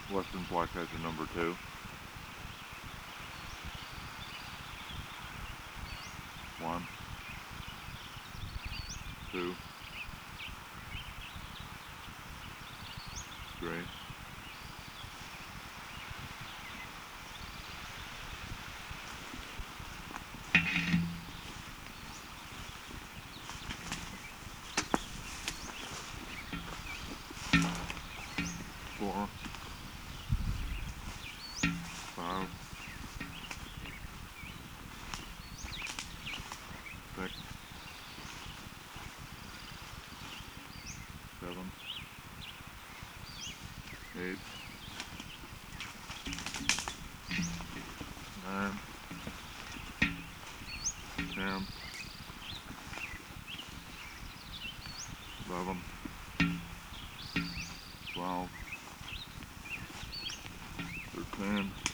Western flycatcher number 2. 1, 2, 3, 4, 5, 6, 7, 8, 9, 10, 11, 12, 13,